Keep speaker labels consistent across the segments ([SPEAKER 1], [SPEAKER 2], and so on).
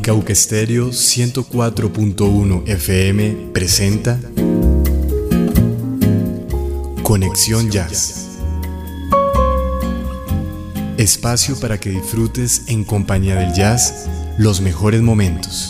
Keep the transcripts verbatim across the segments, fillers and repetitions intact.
[SPEAKER 1] Cauca Estéreo ciento cuatro punto uno F M presenta Conexión Jazz. Espacio para que disfrutes en compañía del jazz los mejores momentos.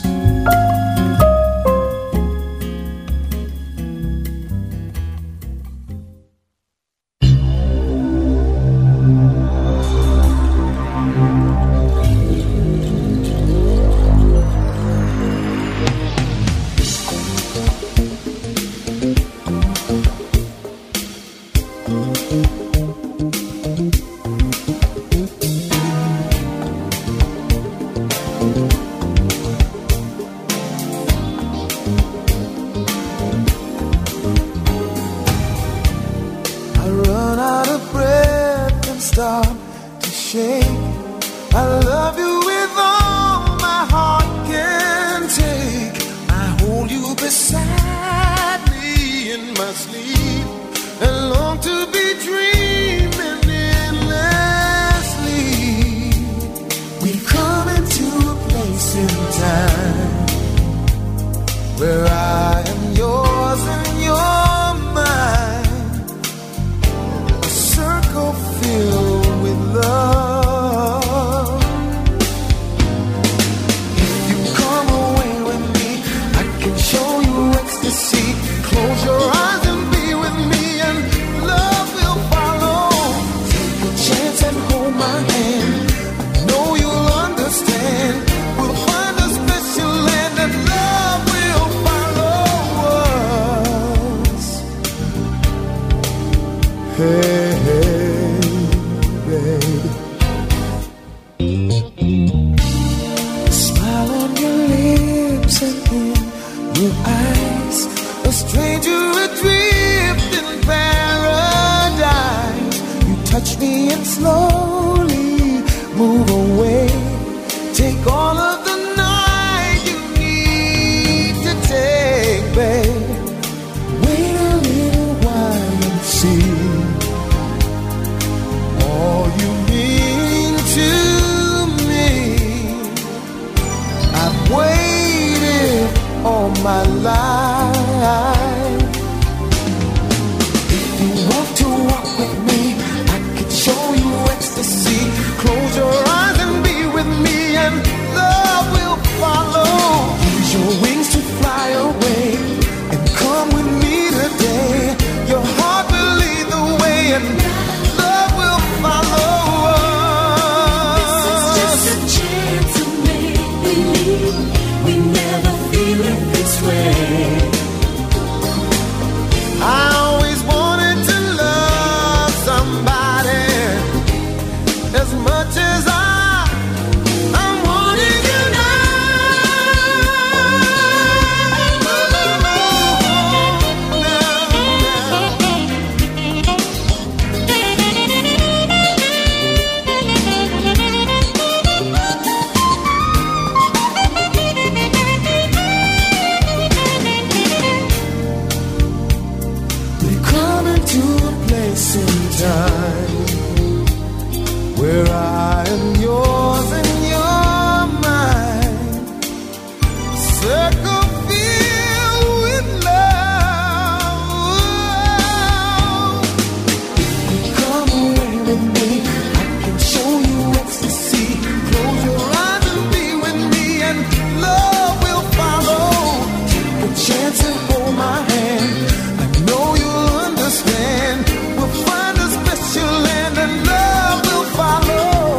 [SPEAKER 2] We'll find a special land and love will follow.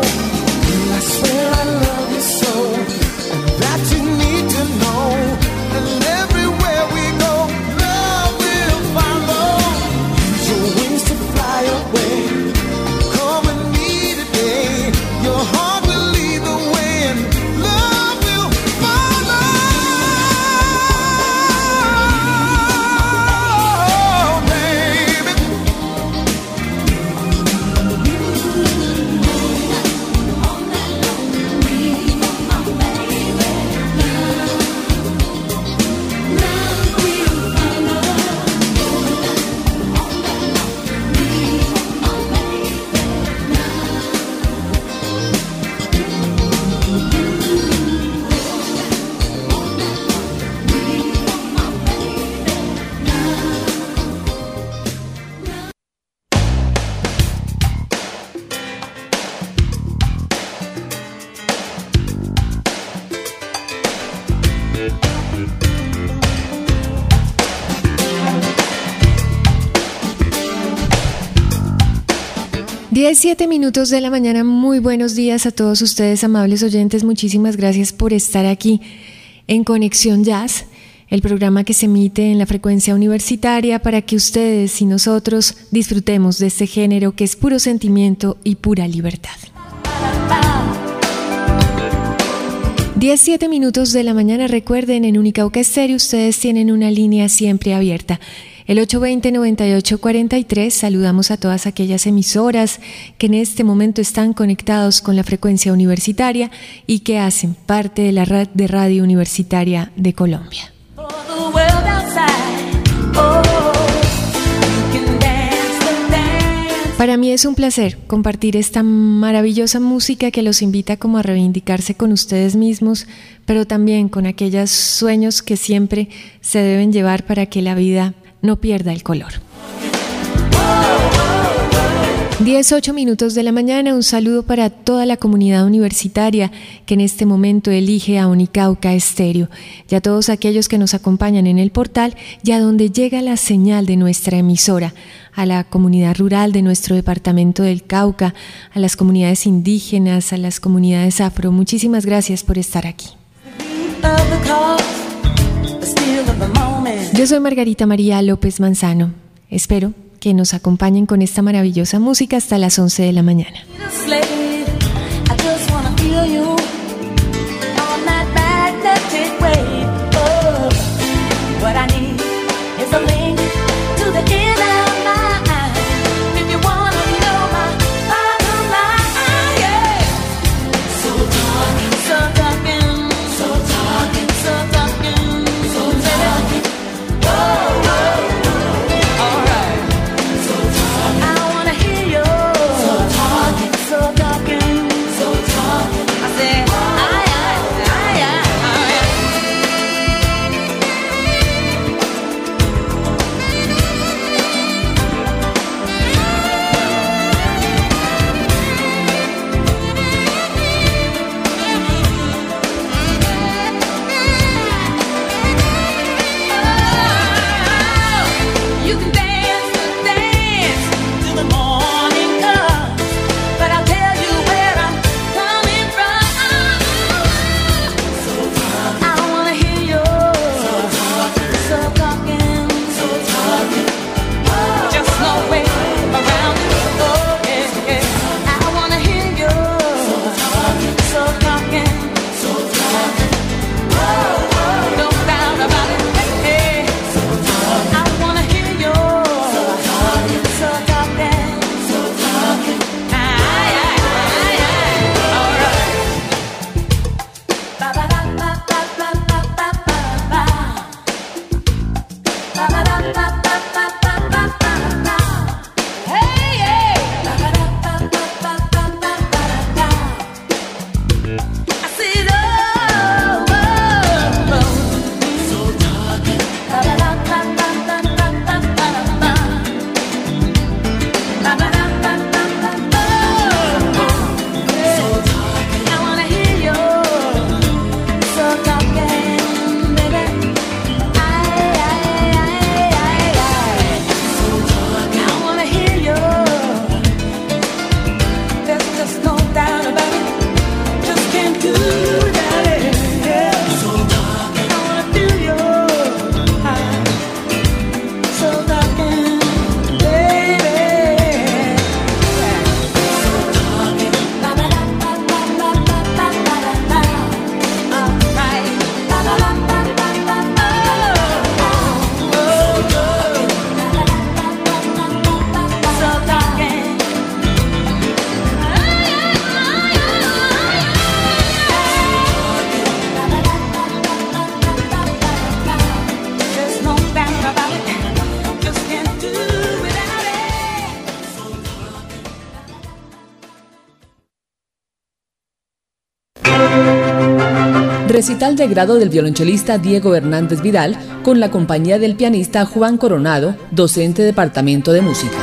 [SPEAKER 2] diecisiete minutos de la mañana, muy buenos días a todos ustedes, amables oyentes. Muchísimas gracias por estar aquí en Conexión Jazz, el programa que se emite en la frecuencia universitaria para que ustedes y nosotros disfrutemos de este género que es puro sentimiento y pura libertad. diecisiete minutos de la mañana, recuerden, en Unicauca Estéreo ustedes tienen una línea siempre abierta. El ocho dos cero, nueve ocho cuatro tres, saludamos a todas aquellas emisoras que en este momento están conectados con la frecuencia universitaria y que hacen parte de la red de radio universitaria de Colombia. Para mí es un placer compartir esta maravillosa música que los invita como a reivindicarse con ustedes mismos, pero también con aquellos sueños que siempre se deben llevar para que la vida no pierda el color. dieciocho minutos de la mañana, un saludo para toda la comunidad universitaria que en este momento elige a Unicauca Estéreo, y a todos aquellos que nos acompañan en el portal y a donde llega la señal de nuestra emisora, a la comunidad rural de nuestro departamento del Cauca, a las comunidades indígenas, a las comunidades afro. Muchísimas gracias por estar aquí. Yo soy Margarita María López Manzano. Espero que nos acompañen con esta maravillosa música hasta las once de la mañana.
[SPEAKER 3] Recital de grado del violonchelista Diego Hernández Vidal con la compañía del pianista Juan Coronado, docente Departamento de Música.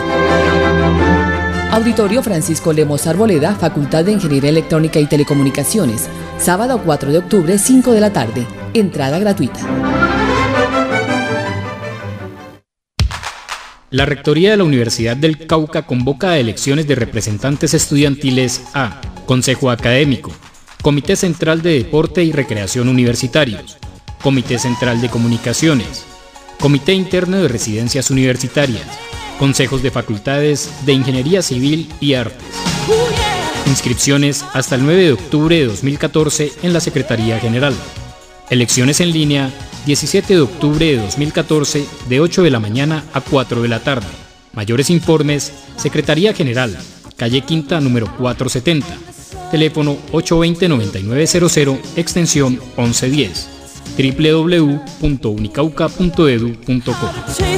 [SPEAKER 3] Auditorio Francisco Lemos Arboleda, Facultad de Ingeniería Electrónica y Telecomunicaciones, sábado cuatro de octubre, cinco de la tarde, entrada gratuita.
[SPEAKER 4] La Rectoría de la Universidad del Cauca convoca a elecciones de representantes estudiantiles a Consejo Académico, Comité Central de Deporte y Recreación Universitarios, Comité Central de Comunicaciones, Comité Interno de Residencias Universitarias, Consejos de Facultades de Ingeniería Civil y Artes. Inscripciones hasta el nueve de octubre de dos mil catorce en la Secretaría General. Elecciones en línea diecisiete de octubre de dos mil catorce de ocho de la mañana a cuatro de la tarde. Mayores informes, Secretaría General, calle Quinta número cuatrocientos setenta, teléfono ocho dos cero, nueve nueve cero cero, extensión once diez, doble u doble u doble u punto unicauca punto e d u punto co.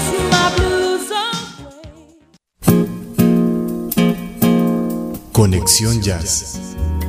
[SPEAKER 1] Conexión Jazz.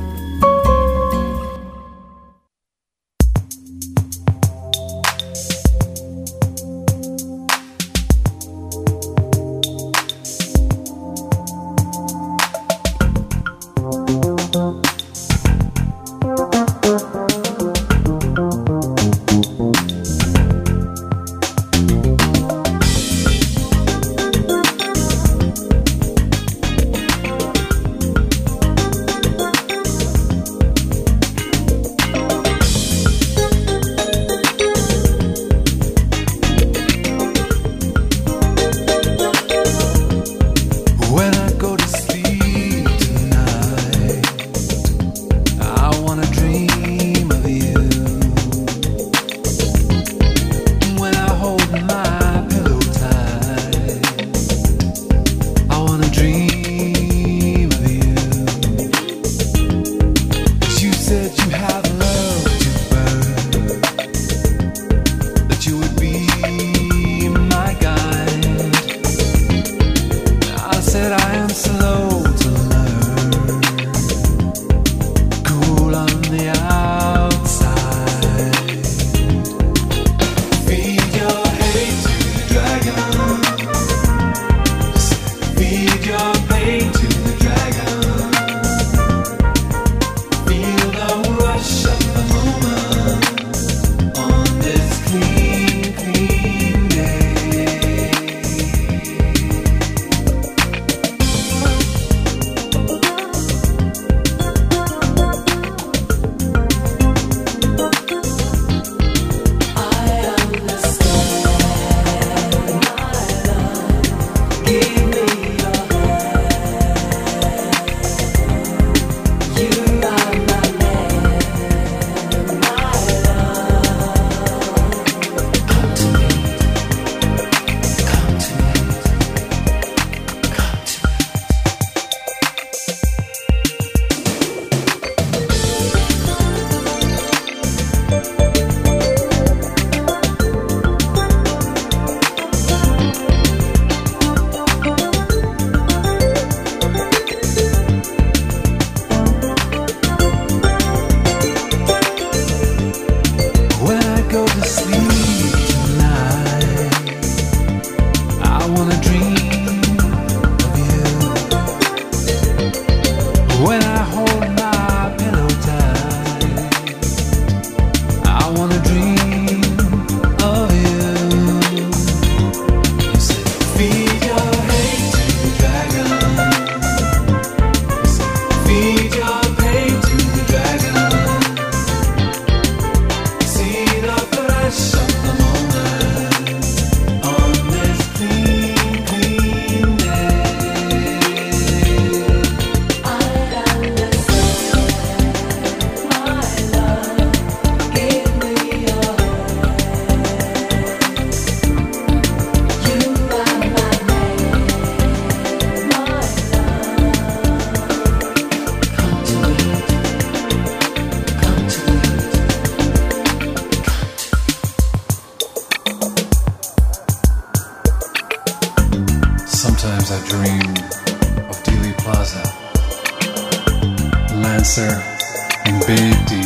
[SPEAKER 5] Lancer and Big D.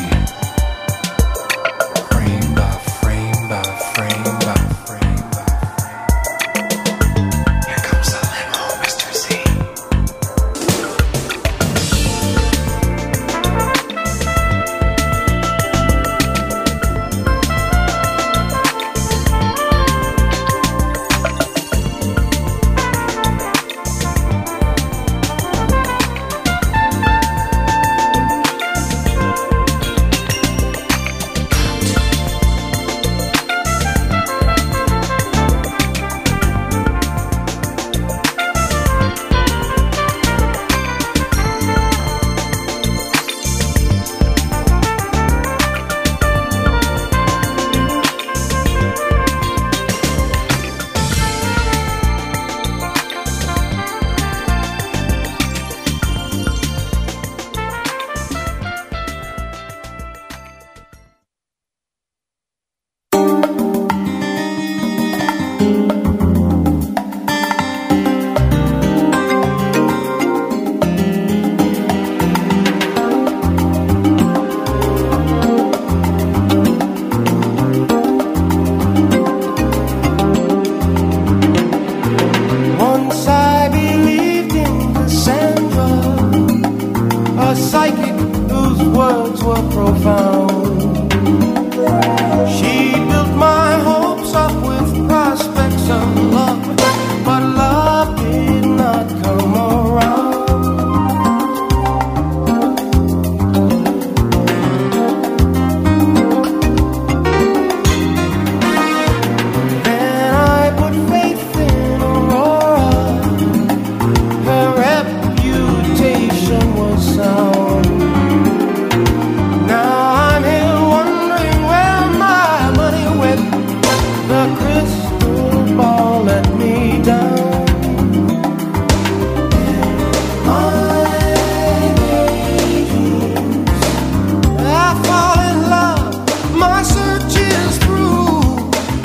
[SPEAKER 5] Frame by frame by frame by frame by frame. Here comes the limo, Mister Z.
[SPEAKER 6] more profound. She built my hopes up with prospects of love, but love did not come around. Then I put faith in Aurora, her reputation was sound. Now I'm here wondering where my money went. The crystal ball let me down. My daydreams, I fall in love, my search is through.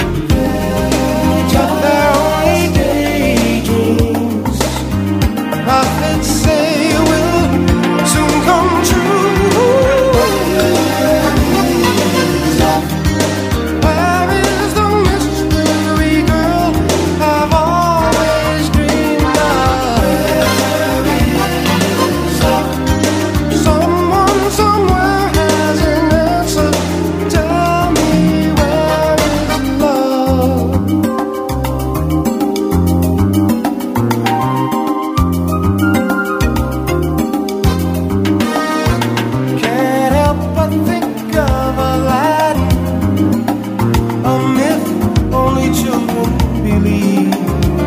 [SPEAKER 6] But they're only daydreams. Prophets say will soon come true. Where is the mystery girl I've always dreamed of? Someone somewhere has an answer. Tell me, where is love? Can't help but think of Aladdin, a myth only children believe.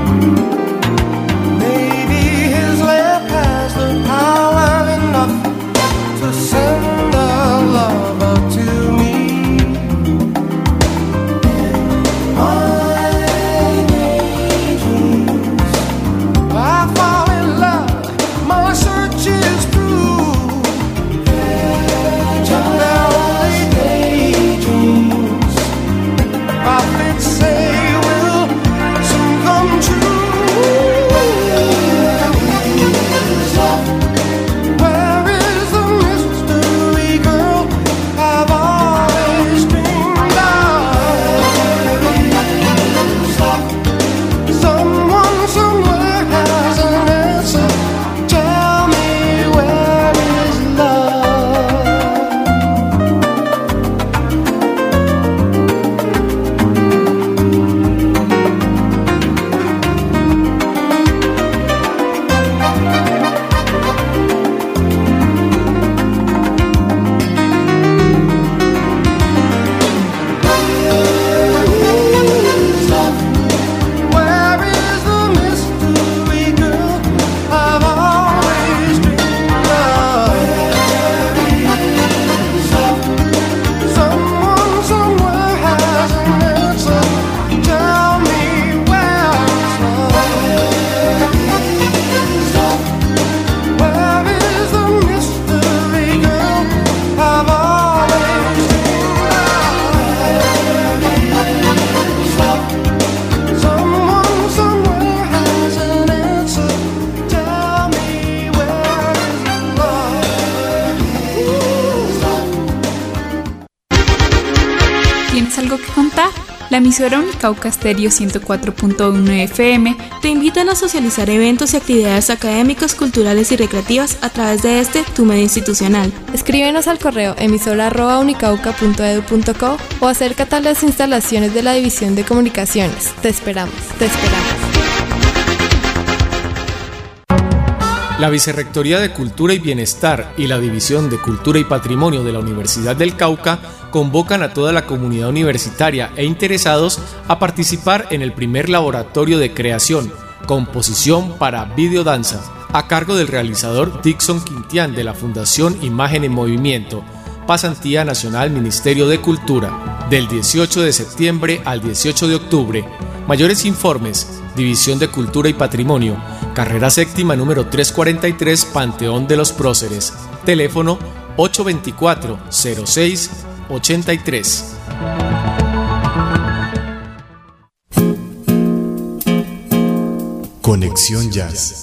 [SPEAKER 6] Maybe his lamp has the power enough to send a lover to me. My daydreams, I fall in love, my search is through. They're only daydreams. Prophets say will soon come true. Where is the mystery girl I've always dreamed of? Someone somewhere has an answer. Tell me, where is love? Where is the mystery girl I've always dreamed of? Someone somewhere has an answer. Tell me, where is love? Where is the mystery girl I've always dreamed of? Someone somewhere has an answer. Tell me, where is love?
[SPEAKER 7] ¿Tienes algo que contar? La emisora Unicauca Estéreo ciento cuatro punto uno F M
[SPEAKER 8] Te invitan a socializar eventos y actividades académicas, culturales y recreativas a través de este, tu medio institucional.
[SPEAKER 9] Escríbenos al correo emisora arroba unicauca punto edu punto co o acércate a las instalaciones de la División de Comunicaciones. Te esperamos, te esperamos.
[SPEAKER 10] La Vicerrectoría de Cultura y Bienestar y la División de Cultura y Patrimonio de la Universidad del Cauca convocan a toda la comunidad universitaria e interesados a participar en el primer laboratorio de creación, composición para videodanza, a cargo del realizador Dixon Quintián de la Fundación Imagen en Movimiento, Pasantía Nacional Ministerio de Cultura, del dieciocho de septiembre al dieciocho de octubre. Mayores informes, División de Cultura y Patrimonio, carrera séptima número trescientos cuarenta y tres, Panteón de los Próceres, teléfono ocho dos cuatro, cero seis, ochenta y tres.
[SPEAKER 1] Conexión Jazz.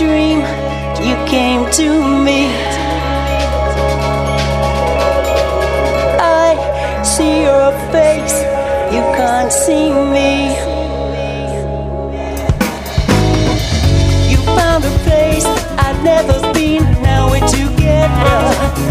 [SPEAKER 11] dream, you came to me. I see your face, you can't see me. You found a place I've never been, now we're together.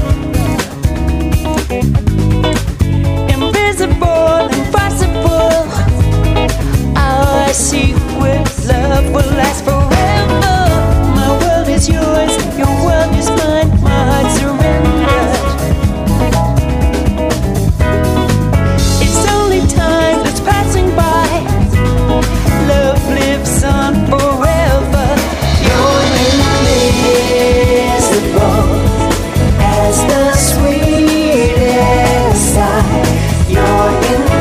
[SPEAKER 11] Invisible, impossible, our secret love will last forever. My world is yours, your world is mine, my heart surrendered. It's only time that's passing by, love lives on forever. You're invisible as the sweetest sigh. You're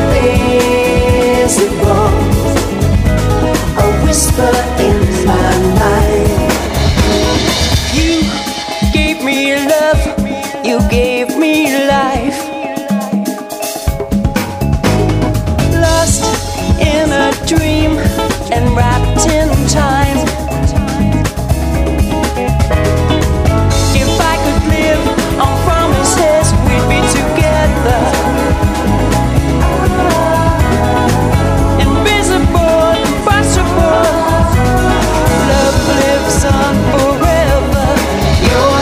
[SPEAKER 11] invisible, a whisper in my mind. You gave me love, you gave me life. Lost in a dream and wrapped in time. If I could live on promises, we'd be together. Invisible, impossible, love lives on forever. You're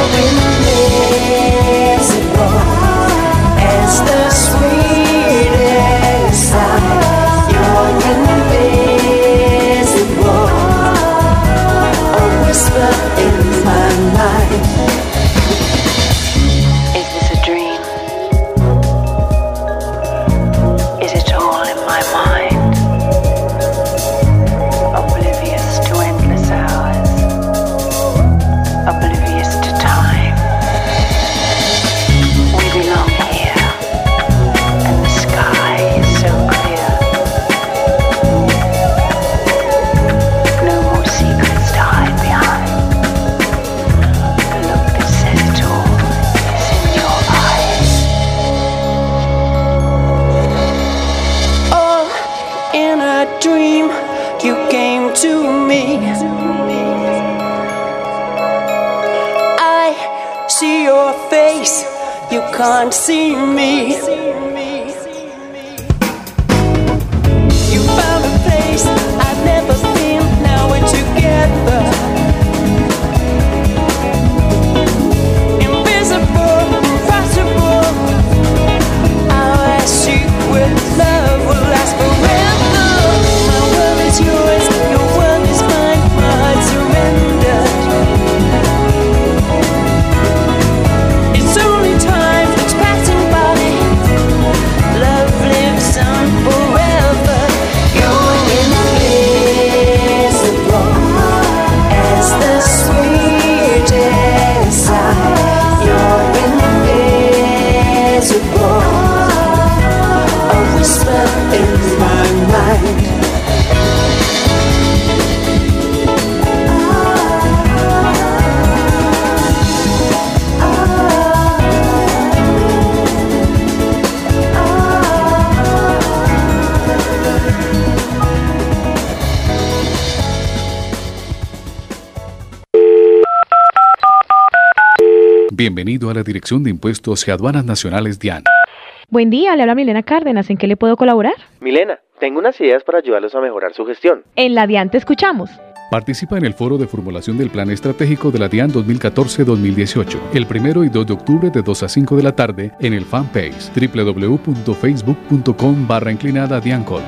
[SPEAKER 11] invisible as the sweetest sigh. You're invisible, a whisper in my mind. Is this a dream? Is it all in my mind? Oblivious to endless hours, oblivious to time. We belong here, and the sky is so clear. No more secrets to hide behind. The look that says it all is in your eyes. All in a dream, you came to me. I see your face, you can't see me. You found a place I've never been, now we're together. Invisible, impossible, our secret love will last forever. My world is yours, your world is mine, my heart surrendered. It's only time that's passing by, love lives on forever. You're invisible as the sweetest sigh. You're invisible, a whisper in my mind.
[SPEAKER 12] Bienvenido a la Dirección de Impuestos y Aduanas Nacionales DIAN.
[SPEAKER 13] Buen día, le habla Milena Cárdenas. ¿En qué le puedo colaborar?
[SPEAKER 14] Milena, tengo unas ideas para ayudarlos a mejorar su gestión.
[SPEAKER 13] En la DIAN te escuchamos.
[SPEAKER 12] Participa en el foro de formulación del Plan Estratégico de la DIAN dos mil catorce a dos mil dieciocho, el primero y dos de octubre de dos a cinco de la tarde en el fanpage doble u doble u doble u punto facebook punto com barra inclinada DIANCOL.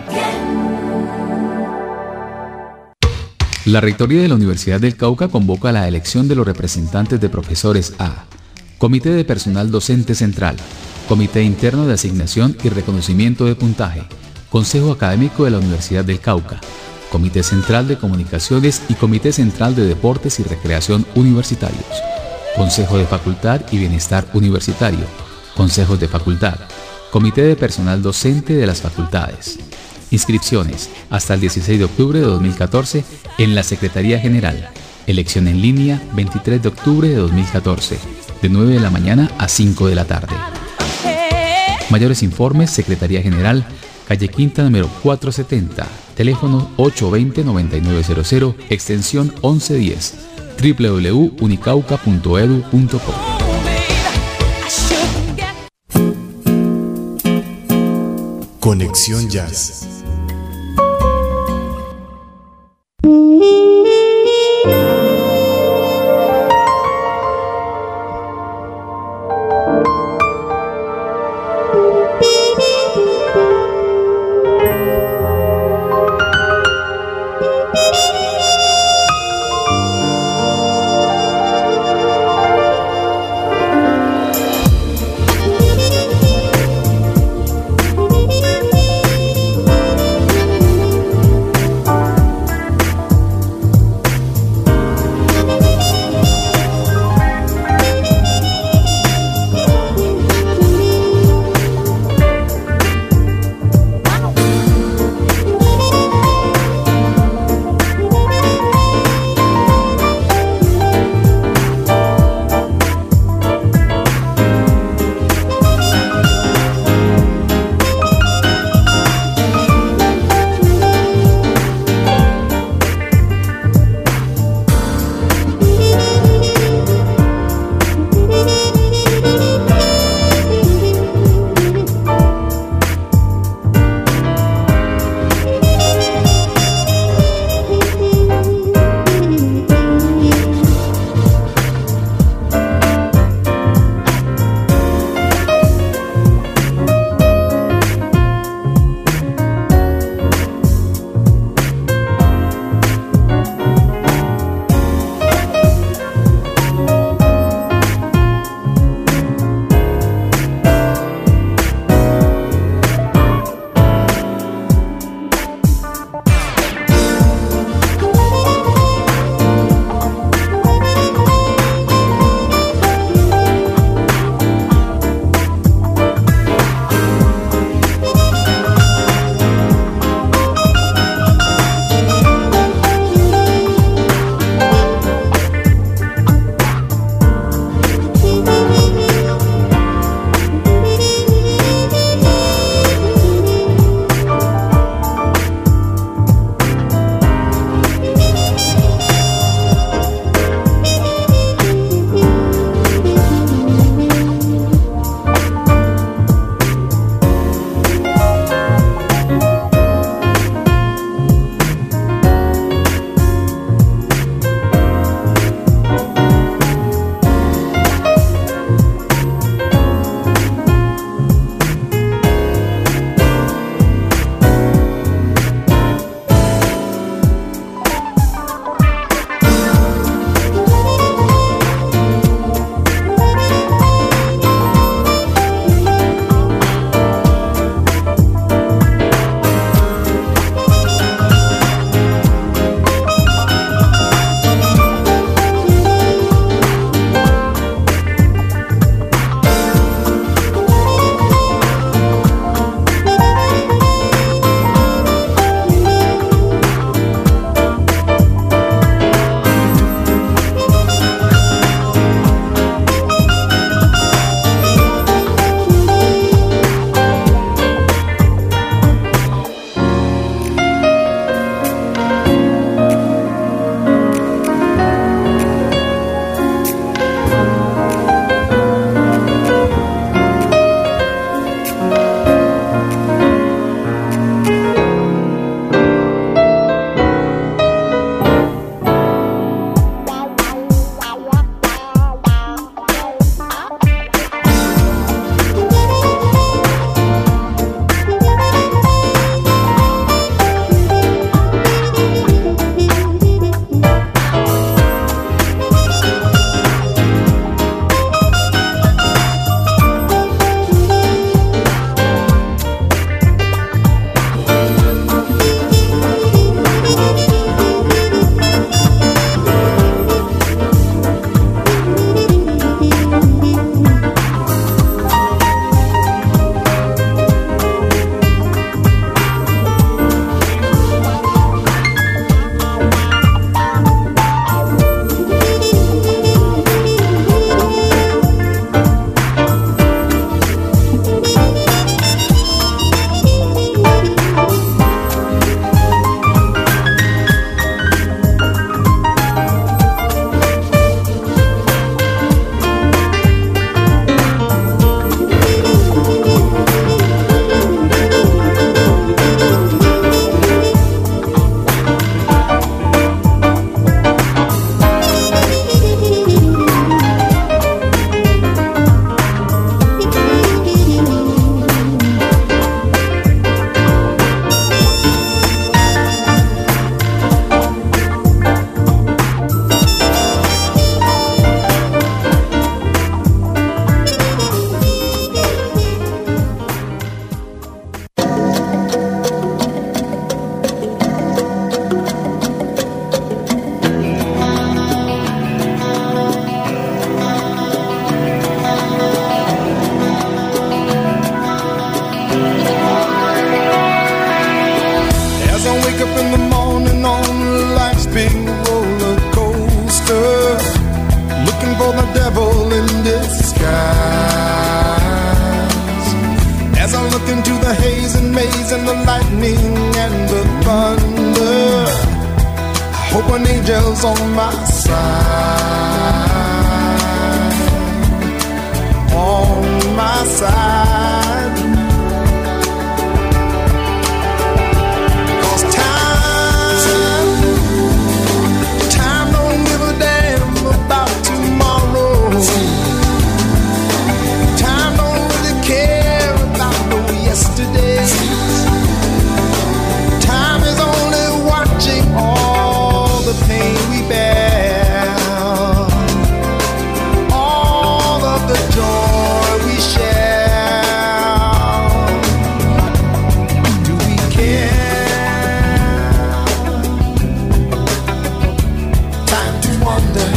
[SPEAKER 15] La Rectoría de la Universidad del Cauca convoca la elección de los representantes de profesores a Comité de Personal Docente Central, Comité Interno de Asignación y Reconocimiento de Puntaje, Consejo Académico de la Universidad del Cauca, Comité Central de Comunicaciones y Comité Central de Deportes y Recreación Universitarios, Consejo de Facultad y Bienestar Universitario, Consejos de Facultad, Comité de Personal Docente de las Facultades. Inscripciones hasta el dieciséis de octubre de dos mil catorce en la Secretaría General. Elección en línea veintitrés de octubre de dos mil catorce, de nueve de la mañana a cinco de la tarde. Mayores informes, Secretaría General, calle Quinta número cuatrocientos setenta, teléfono ocho dos cero, nueve nueve cero cero, extensión once diez, doble u doble u doble u punto unicauca punto e d u punto co.
[SPEAKER 1] Conexión Jazz.
[SPEAKER 6] Thank when angels on my side, on my side. 'Cause time, time don't give a damn about tomorrow. Time don't really care about no yesterday. Time is only watching all the pain we bear, all of the joy we share. Do we care? Time to wonder.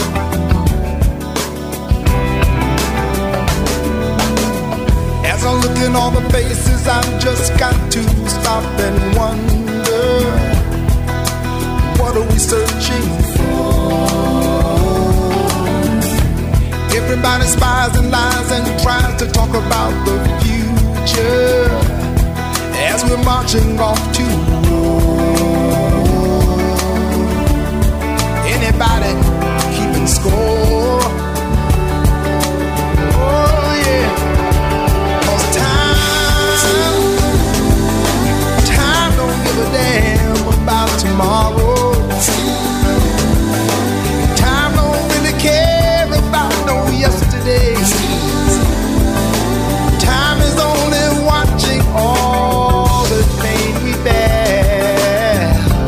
[SPEAKER 6] As I look in all the faces, I've just got to stop and wonder, what are we searching for? Everybody spies and lies and tries to talk about the future as we're marching off to war. Anybody keeping score? Oh yeah. 'Cause time, time don't give a damn about tomorrow. Time don't really care about no yesterdays. Time is only watching all the pain we bear,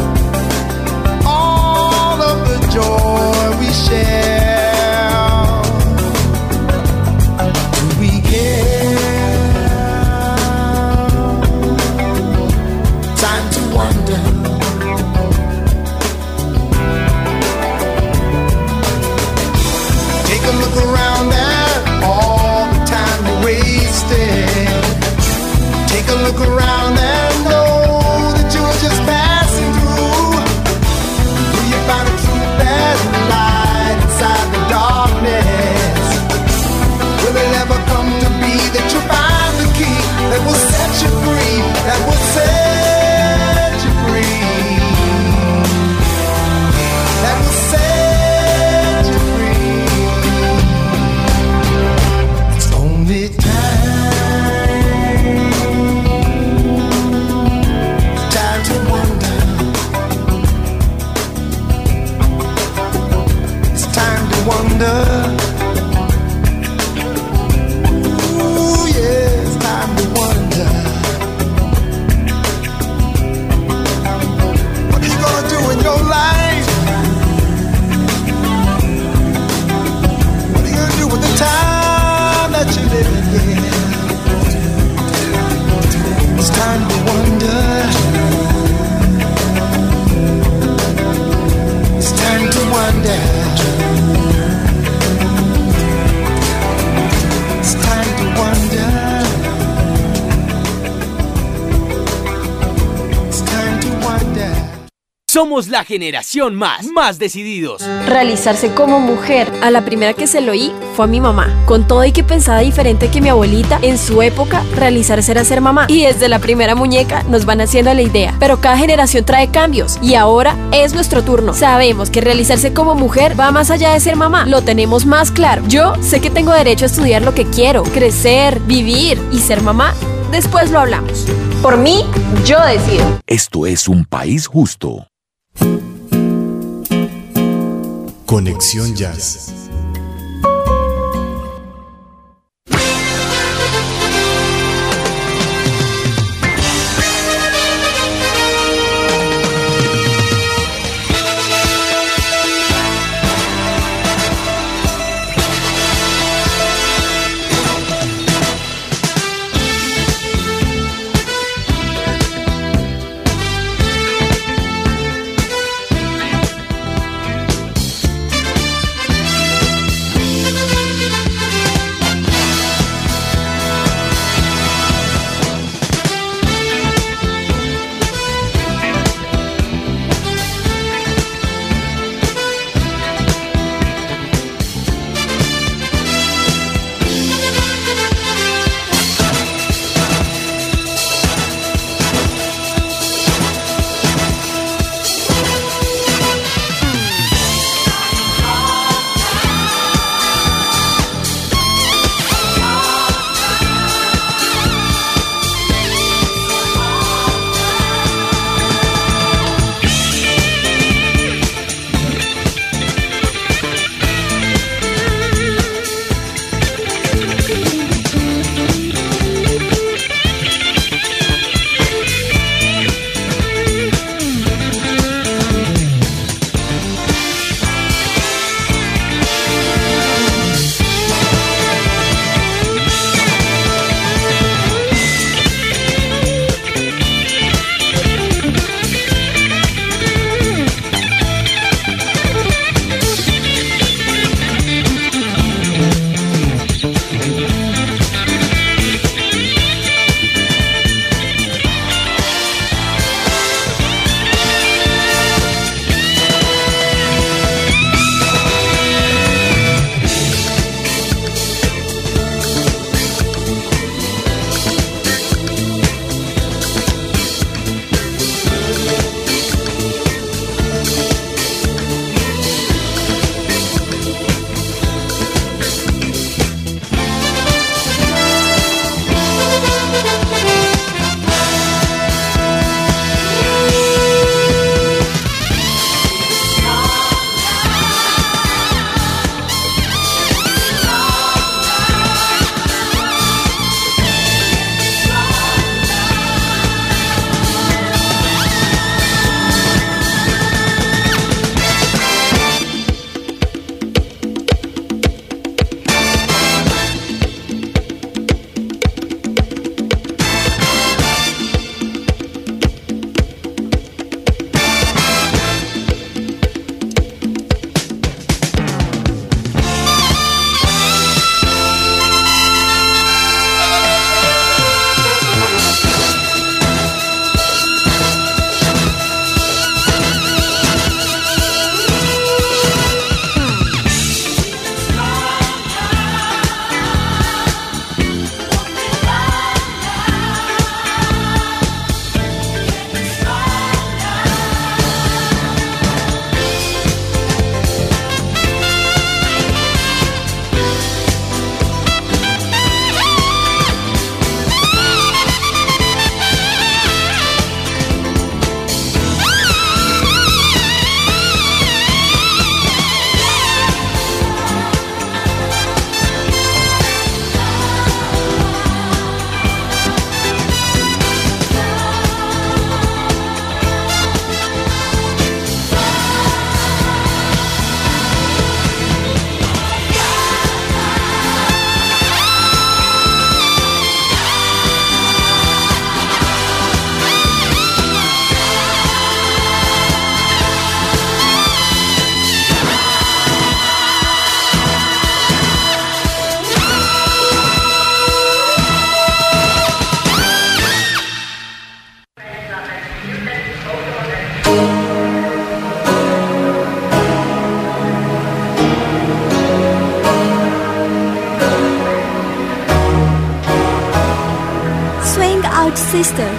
[SPEAKER 6] all of the joy we share. Do we care? Time to wonder. Take a look around at all the time you wasted. Take a look around and know that you were just passing through. Will you find a truth that's light inside the darkness? Will it ever come to be that you find the key that will set you free, that will set you free, that will set you free? It's only time, time to wonder. It's time to wonder. Ooh, yeah, it's time to wonder. What are you gonna do in your life? What are you gonna do with the time that you live in? It's time to wonder. It's time to wonder. It's time to wonder. It's time to wonder.
[SPEAKER 16] Somos la generación más, más decididos.
[SPEAKER 17] Realizarse como mujer. A la primera que se lo oí fue a mi mamá. Con todo y que pensaba diferente que mi abuelita, en su época, realizarse era ser mamá. Y desde la primera muñeca nos van haciendo la idea. Pero cada generación trae cambios. Y ahora es nuestro turno. Sabemos que realizarse como mujer va más allá de ser mamá. Lo tenemos más claro. Yo sé que tengo derecho a estudiar lo que quiero, crecer, vivir y ser mamá. Después lo hablamos. Por mí, yo decido.
[SPEAKER 18] Esto es un país justo.
[SPEAKER 1] Conexión Jazz.
[SPEAKER 19] sister.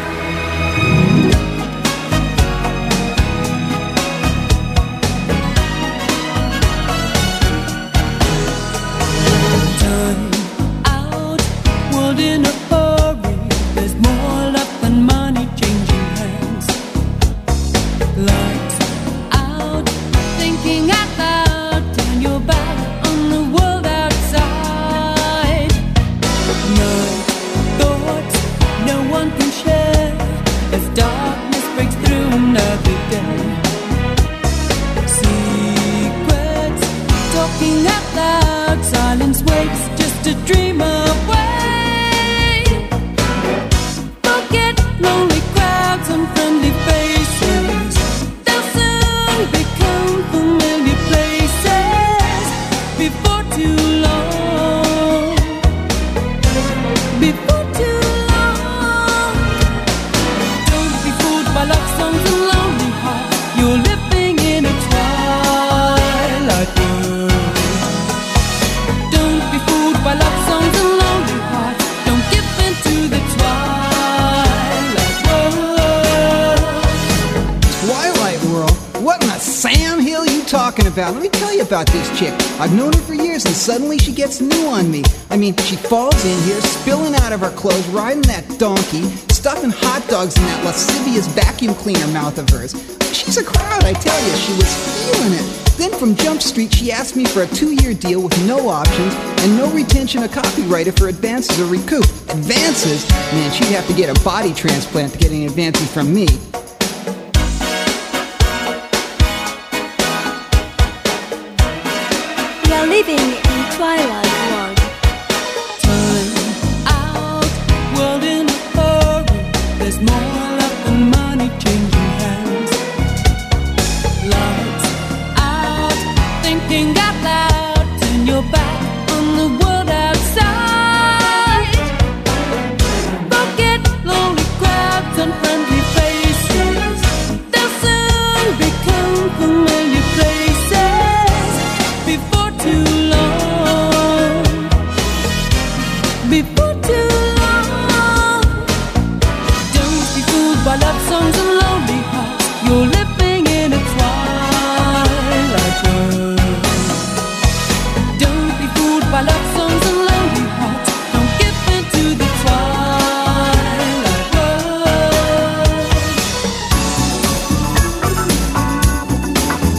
[SPEAKER 11] Time out, world in a hurry. There's more love than money changing hands. Lights out, thinking out loud. Turn your back on the world outside. Night thoughts no one can share as darkness breaks through another day. Secrets talking out loud. Silence waits just to dream away. Forget lonely crowds and friendly faces. They'll soon become familiar places before too long. Before too long. Don't be fooled by love songs and lonely hearts. You're living in a twilight world. Don't be fooled by love songs and lonely hearts. Don't give in to the twilight world.
[SPEAKER 20] Twilight World? What in the Sam Hill you talking about? Let me tell you about this chick. I've known her for years and suddenly she gets new on me. I mean, she falls in here, spilling out of her clothes, riding that donkey, stuffing hot dogs in that lascivious vacuum cleaner mouth of hers. She's a crowd, I tell you. She was feeling it. Then from Jump Street, she asked me for a two-year deal with no options and no retention of copyright if her advances are recouped. Advances? Man, she'd have to get a body transplant to get any advances from me.
[SPEAKER 19] We are living in twilight world.
[SPEAKER 11] Time out, world in a hurry. There's more love than money changing hands. Lights out, thinking out loud. Turn your back on the world outside. Forget lonely crowds and friendly faces. They'll soon become familiar places before too long. Before too long. Don't be fooled by love songs and lonely hearts. You're living in a twilight world. Don't be fooled by love songs and lonely hearts. Don't give in to the twilight world.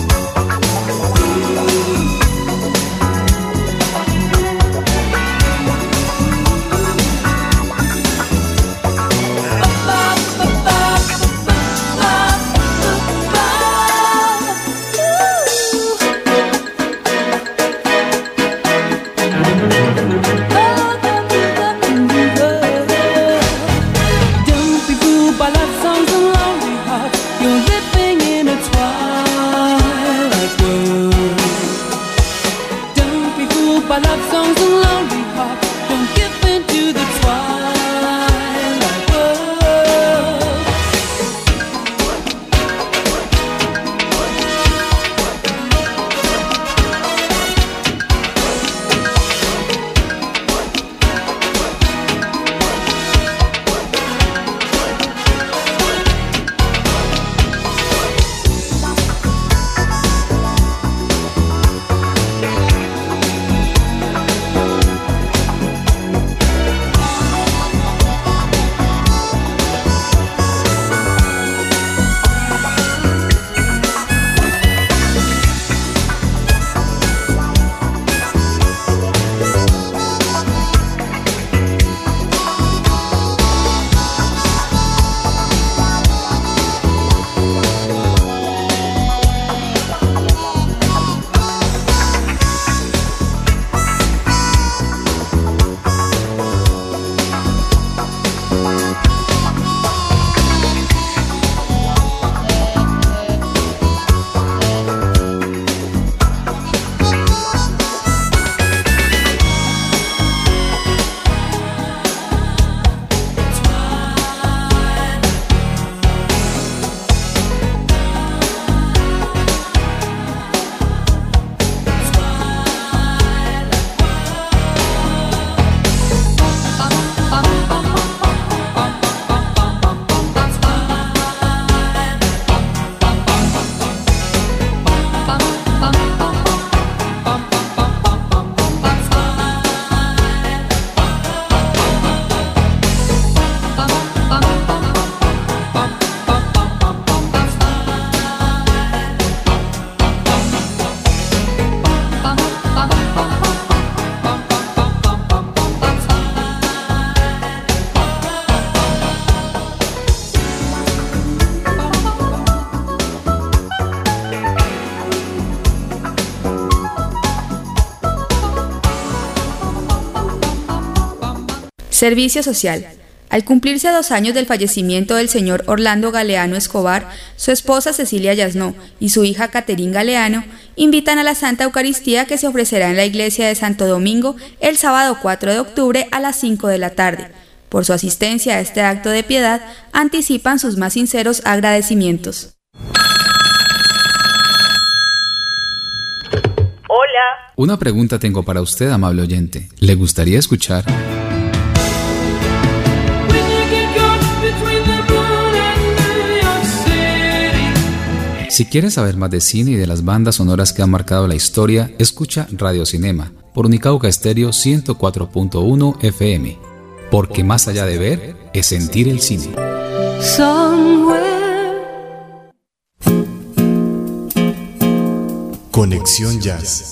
[SPEAKER 21] Servicio social. Al cumplirse dos años del fallecimiento del señor Orlando Galeano Escobar, su esposa Cecilia Yasnó y su hija Caterín Galeano invitan a la Santa Eucaristía que se ofrecerá en la iglesia de Santo Domingo el sábado cuatro de octubre a las cinco de la tarde. Por su asistencia a este acto de piedad, anticipan sus más sinceros agradecimientos.
[SPEAKER 22] Hola.
[SPEAKER 15] Una pregunta tengo para usted, amable oyente. ¿Le gustaría escuchar? Si quieres saber más de cine y de las bandas sonoras que han marcado la historia, escucha Radio Cinema por Unicauca Estéreo ciento cuatro punto uno F M. Porque más allá de ver, es sentir el cine.
[SPEAKER 1] Conexión Jazz.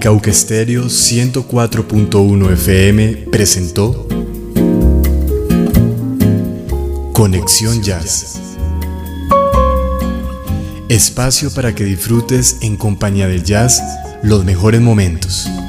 [SPEAKER 1] Cauca Estéreo ciento cuatro punto uno F M presentó Conexión Jazz. Espacio para que disfrutes en compañía del jazz los mejores momentos.